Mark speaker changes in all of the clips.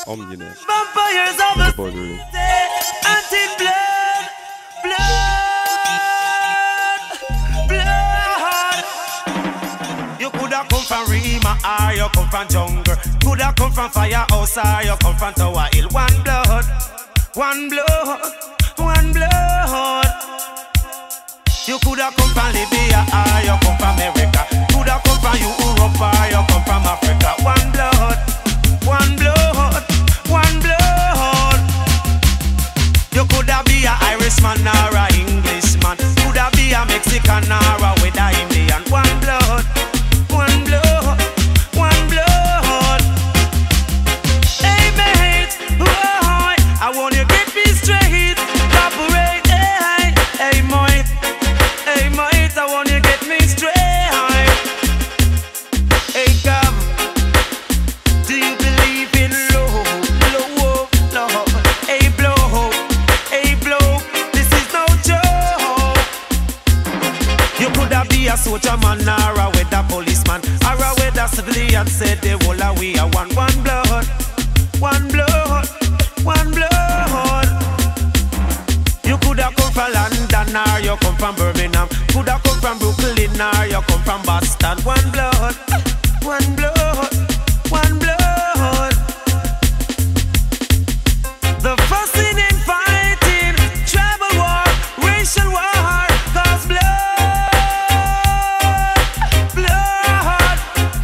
Speaker 1: Omninet.
Speaker 2: Vampires of the
Speaker 1: Bordery.
Speaker 2: anti blood, blood. You coulda come from Rima or you come from jungle. Coulda come from Firehouse or you come from Tower Hill. One blood, one blood, one blood. You coulda come from Libya or you come from America. Coulda come from Europe or you come from Africa. One blood, one blood, one blood. You coulda be a Irishman or a Englishman. Coulda be a Mexican or a with a Indian. One blood, one blood, one blood. Hey mate, boy, I want you get me straight. Cooperate, hey, hey mate. Hey mate, I want you get me straight. Hey Gab, do you believe in love, love, love? Hey blow, this is no joke. You coulda be a soldier man or a weather policeman or a weather civilian. Said the whole of we are one blood, one blood, one blood. You coulda come from London or you come from Birmingham. Coulda come from Brooklyn or you come from Boston. One blood, one blood, one blood. The fussing and fighting, tribal war, racial war, cause blood, blood.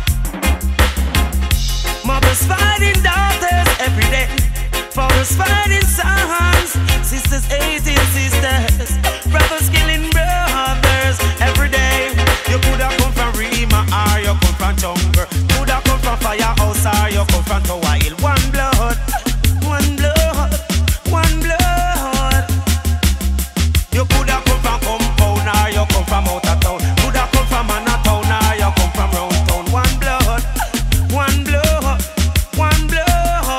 Speaker 2: Mothers fighting daughters every day. Fathers fighting sons, sisters hating sisters, brothers killing brothers every day. You coulda come from Rima or you come from jungle. Coulda come from Firehouse or you come from Tower Hill. One blood, one blood, one blood. You coulda come from compound or you come from out of town. Coulda come from Manhattan or you come from round town. One blood, one blood, one blood.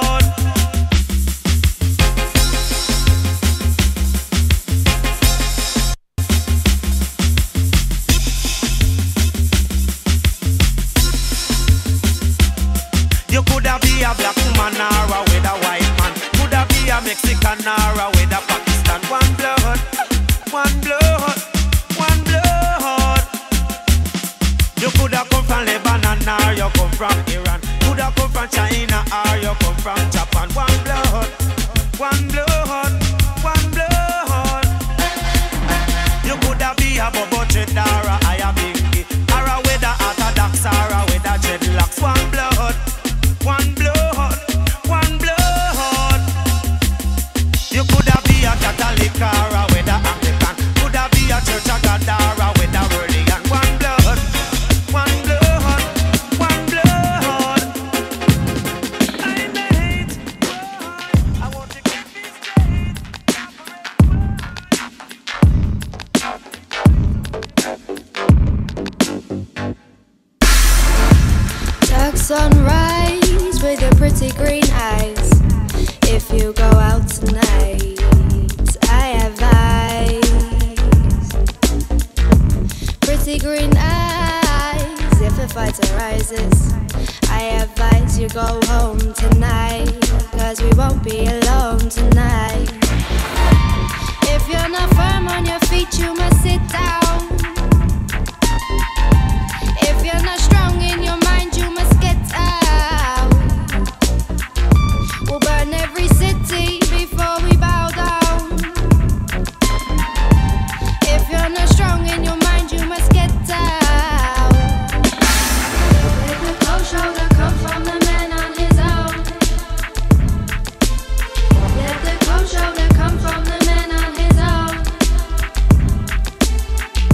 Speaker 2: You coulda be a black woman or a with a white man. Coulda be a Mexican or a with a Pakistan. One blood, one blood, one blood. You coulda come from Lebanon or you come from Iran. Coulda come from China or you come from Japan. One blood, one blood, one blood. You coulda be a Bobo Dread or a Aya Bingy or a with a Orthodox or a with a dreadlocks. One blood, one blood, one blood. You coulda be a Catholic or a with a Anglican. Coulda be a Church of God or a with a Religion. One blood, one blood, one blood. I mate, I want to get me straight.
Speaker 3: Dark sunrise with your pretty green eyes. If you go out tonight, I advise. Pretty green eyes. If a fight arises, I advise you go home tonight, 'cause we won't be alone tonight. If you're not firm on your feet, you must sit down. If you're not strong in your mind, you must get out. We'll burn every city before we bow down. If you're not strong in your mind, you must get out. Let the cold shoulder come from the man on his own. Let the cold shoulder come from the man on his own.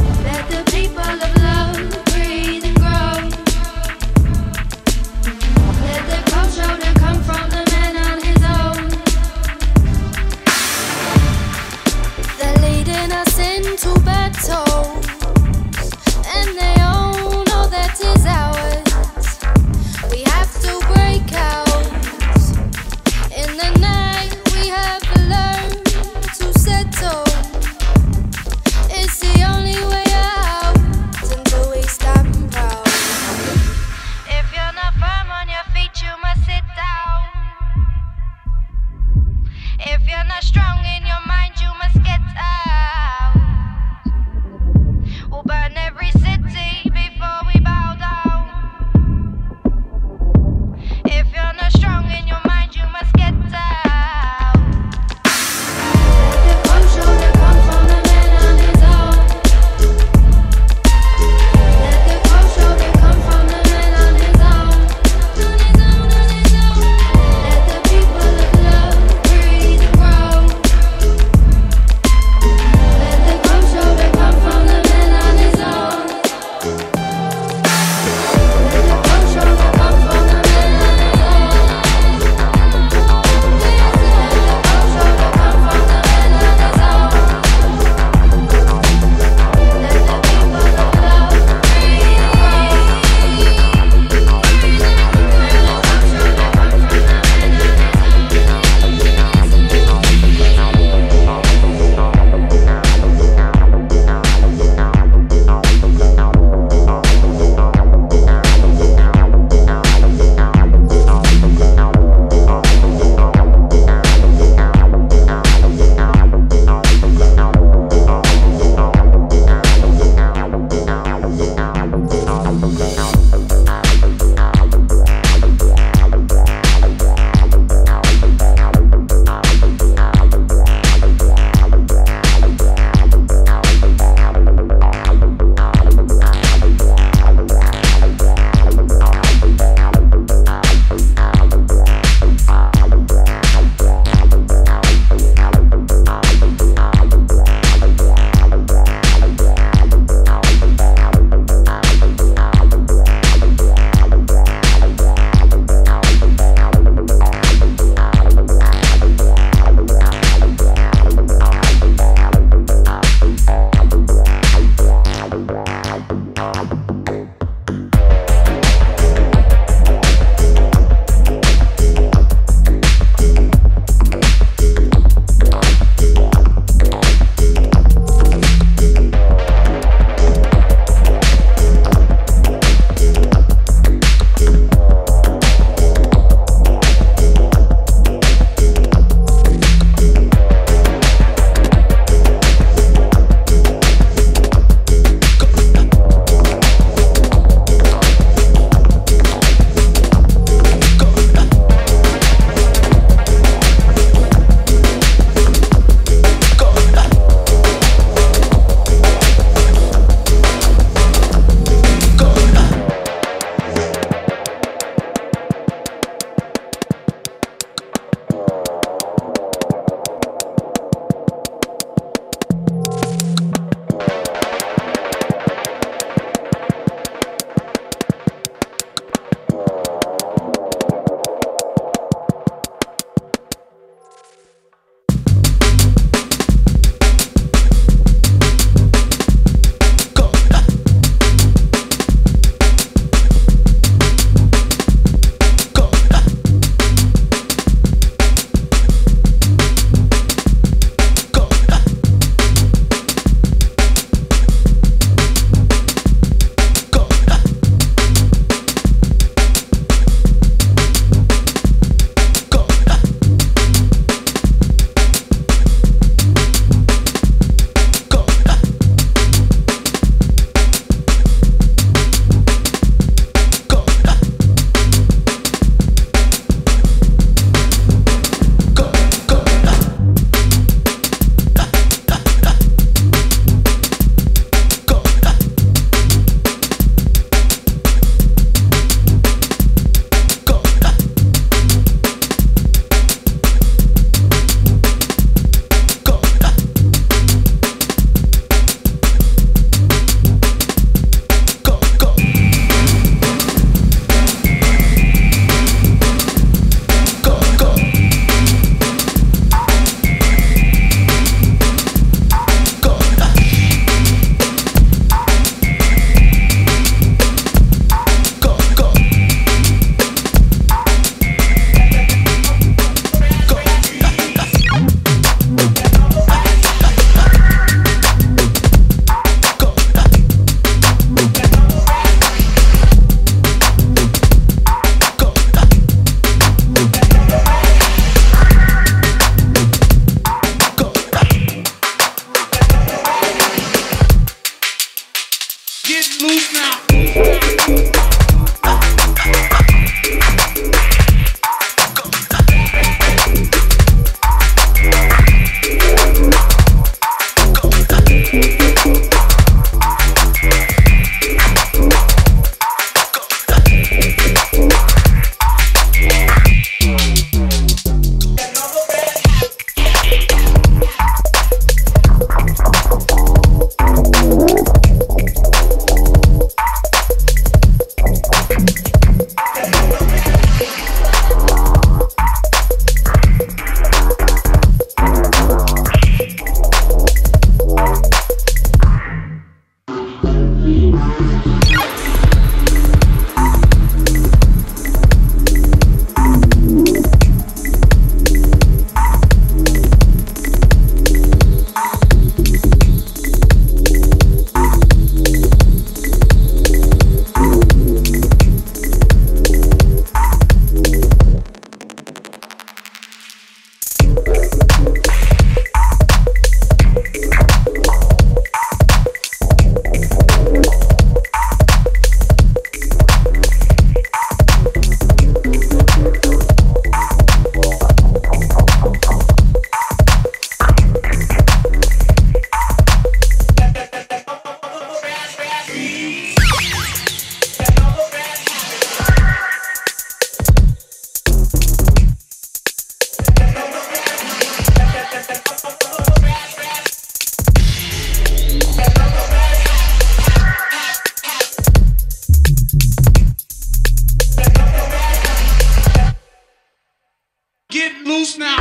Speaker 1: Get loose now.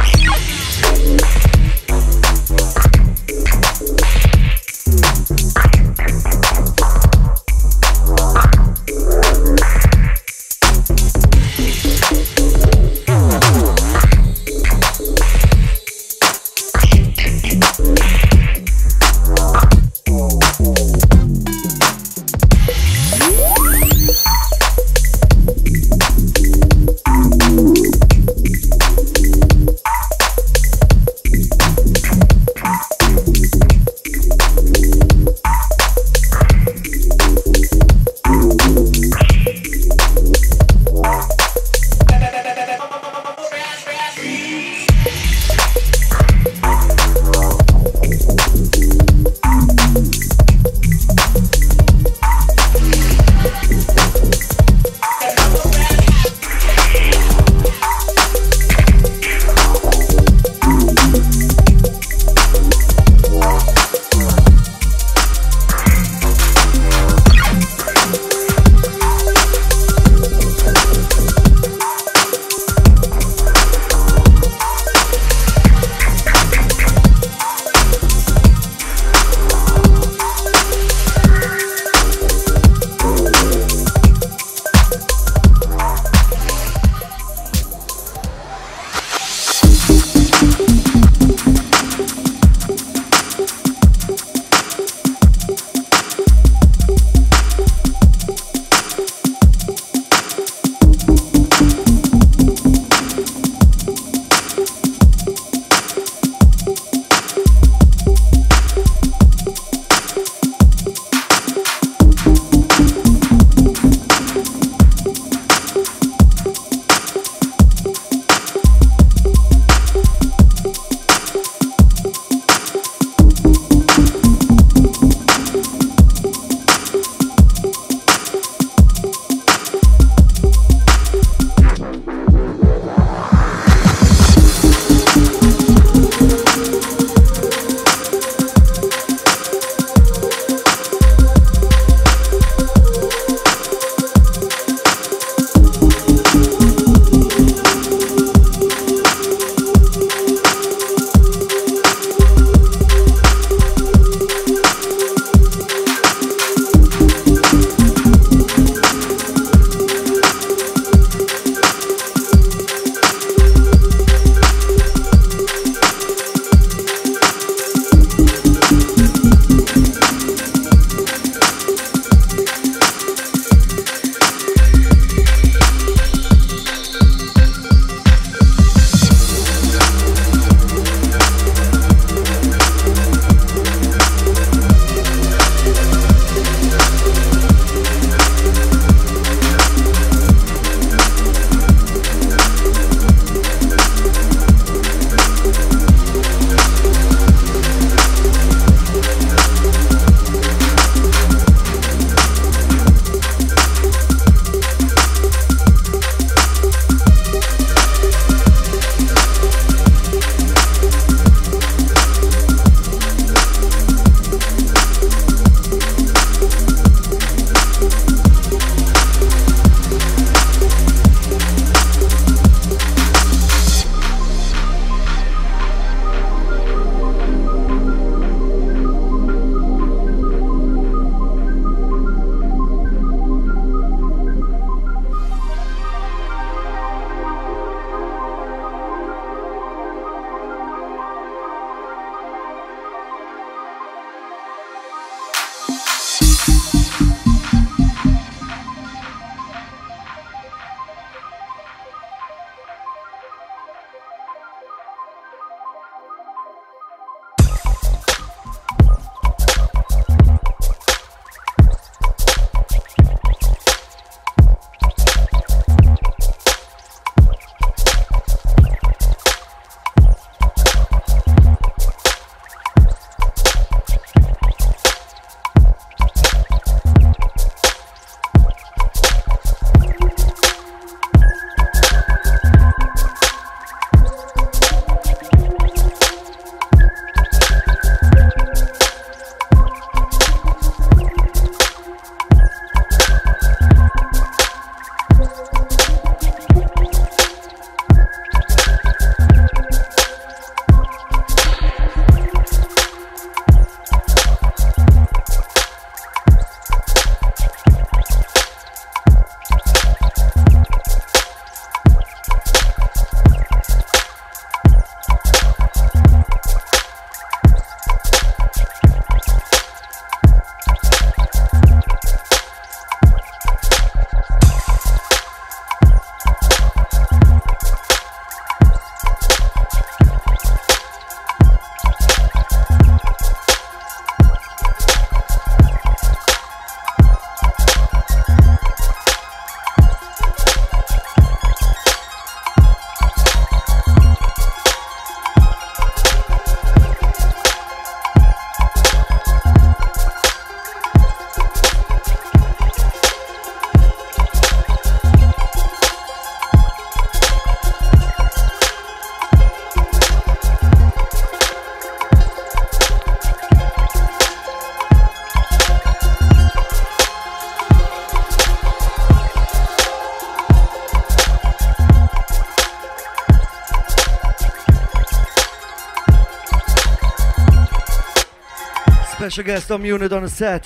Speaker 1: Special guest on Unit on the set.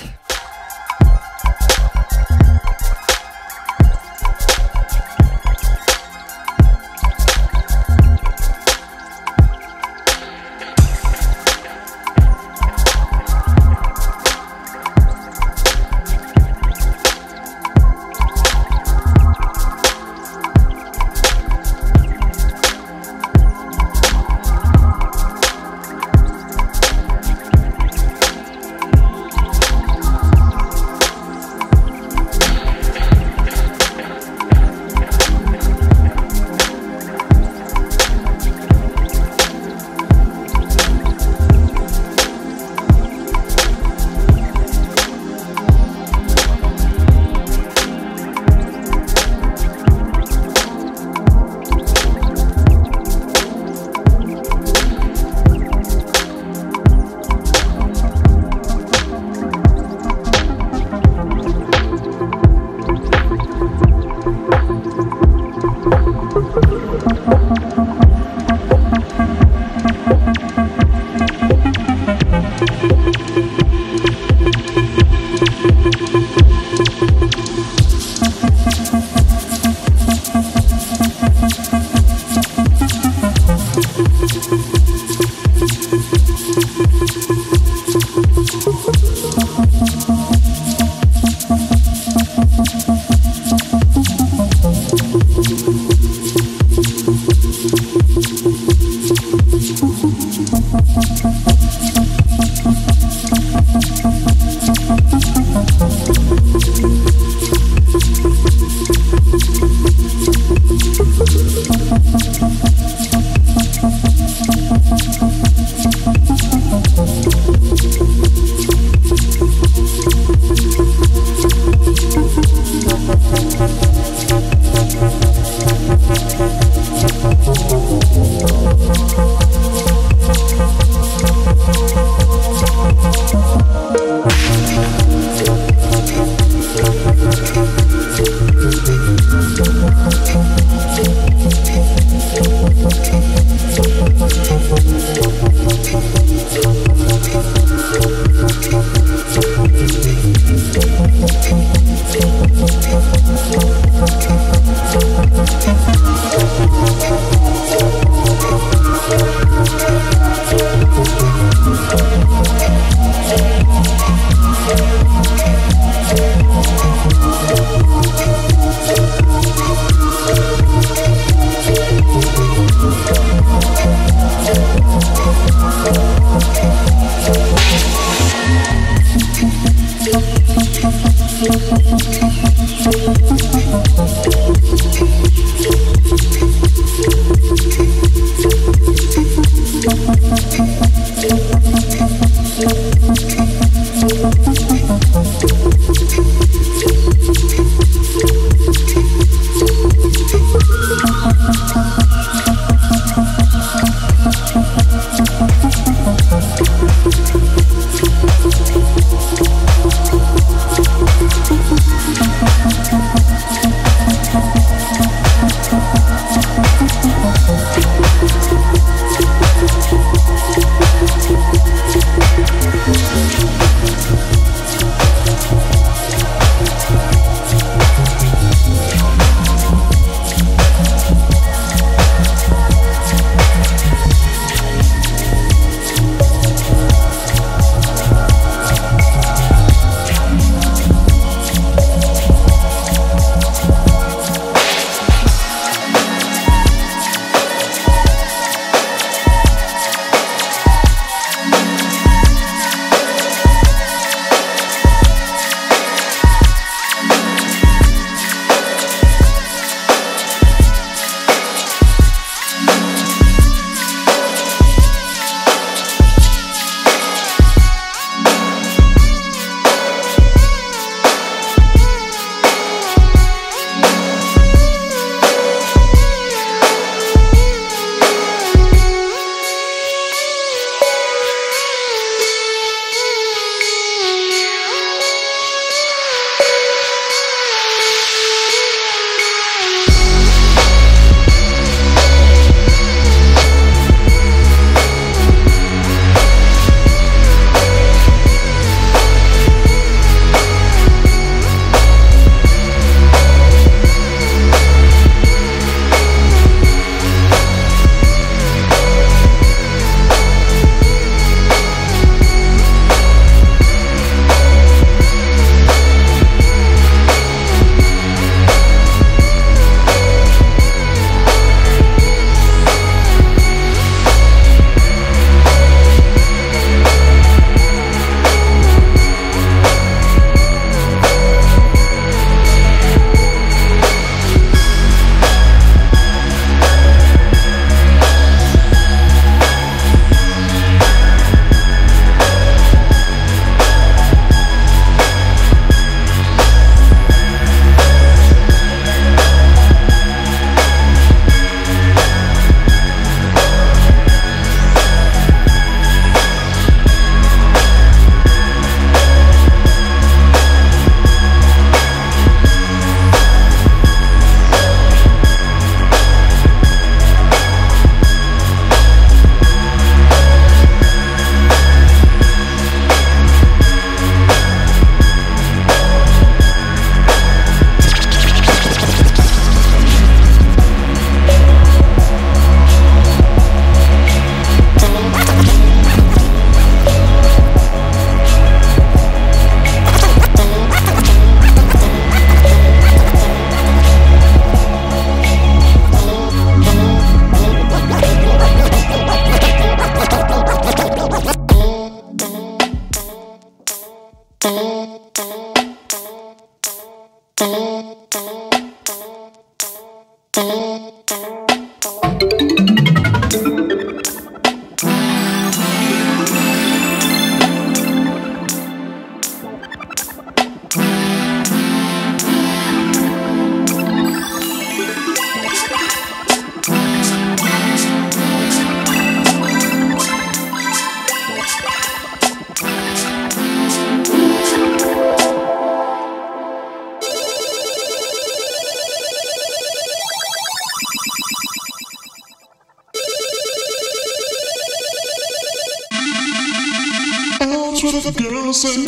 Speaker 4: what the girls say.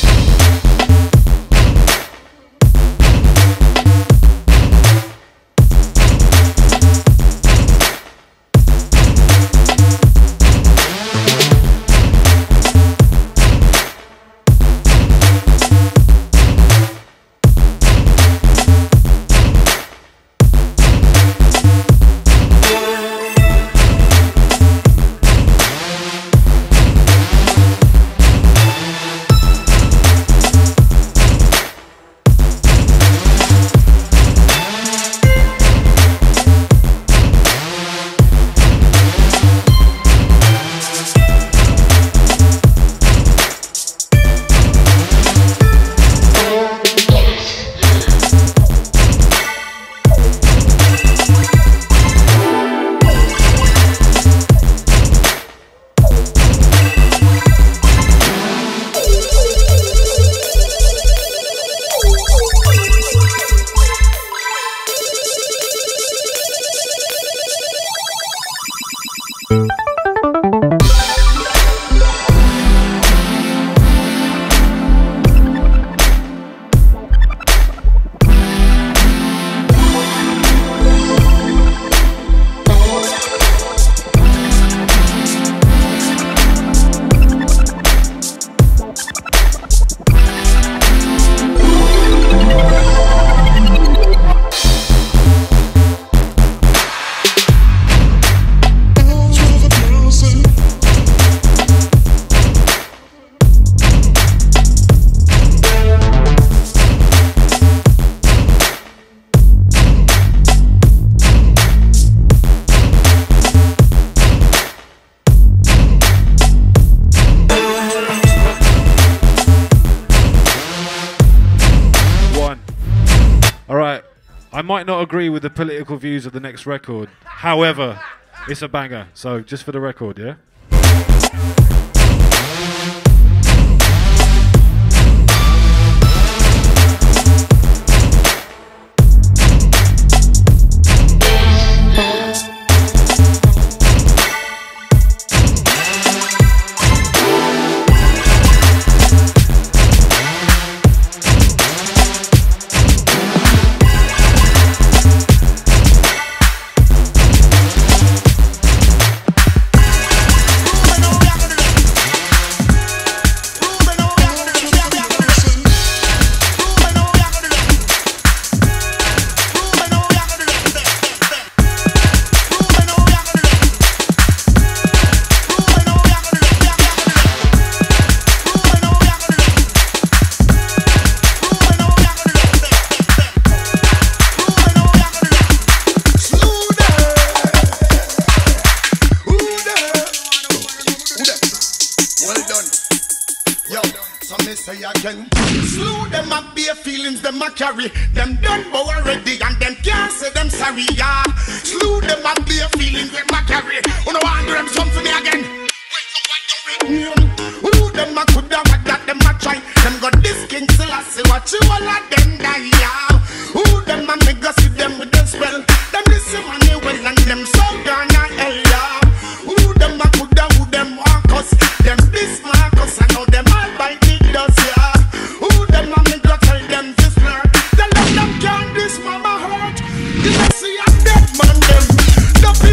Speaker 5: I might not agree with the political views of the next record. However, it's a banger. So just for the record, yeah?
Speaker 6: Them done bow already and them can't say them sorry, yeah. Slew them and be a feeling them a carry. You know I them some for me again. Who them a coulda what that them a try. Them got this king still I see what you all of them die, yeah. Who them a make us see them with them spell. Them listen money well and them so gonna hell, yeah. Who them a coulda who them want us. Them this Marcus I know them all by the dust, yeah. Who them a make us tell them this blur. Them can't this mama hurt. You see a dead man them. The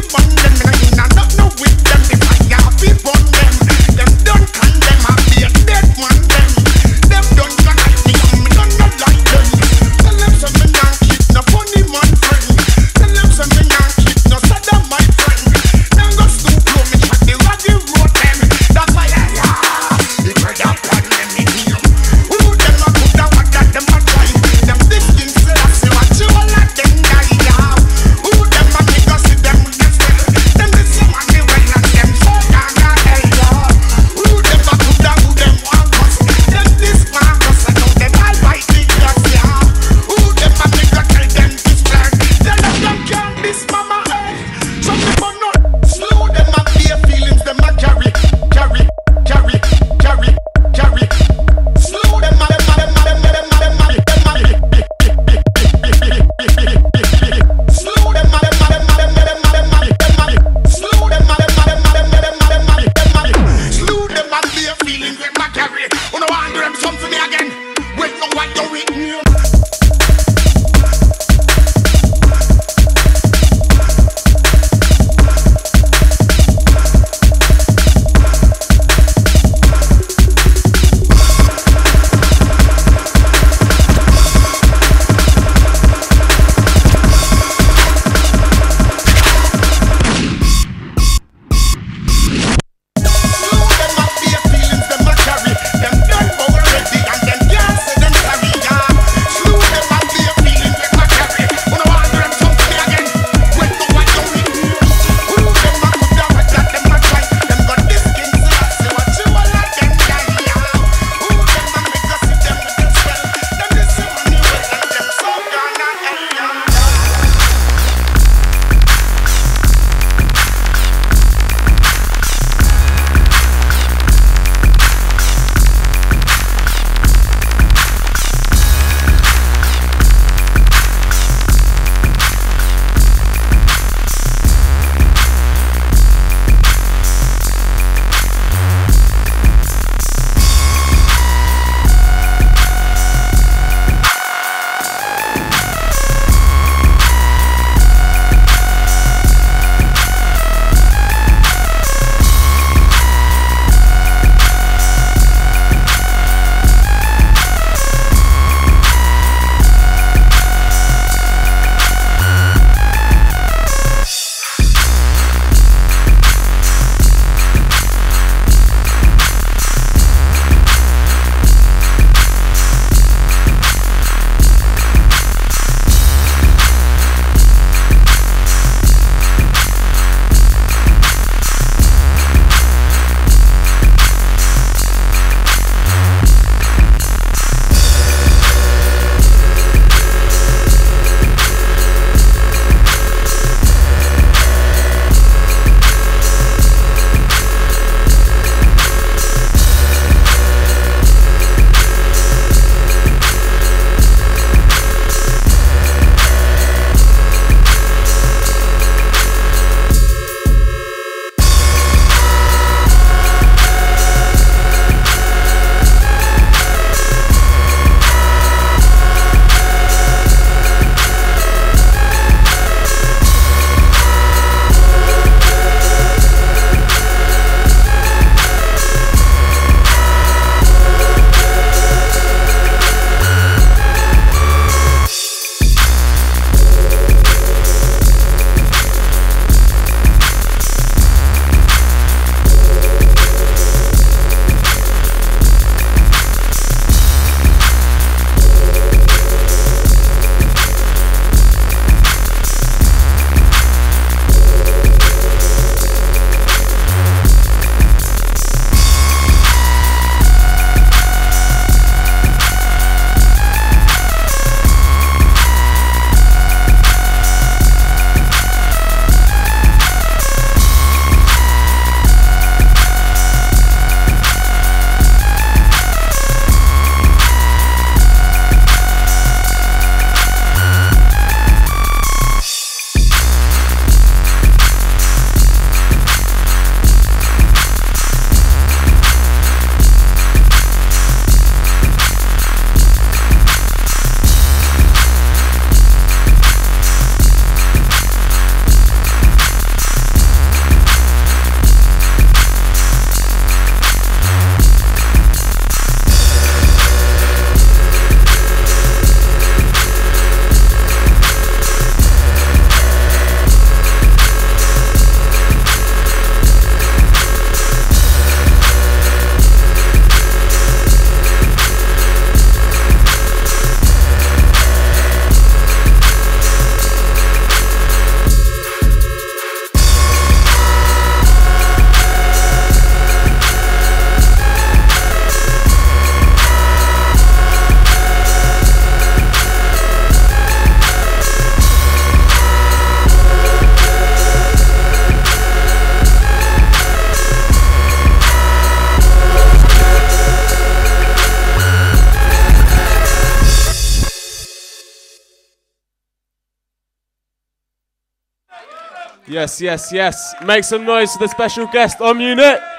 Speaker 4: Yes, yes, yes. Make some noise for the special guest on Unit.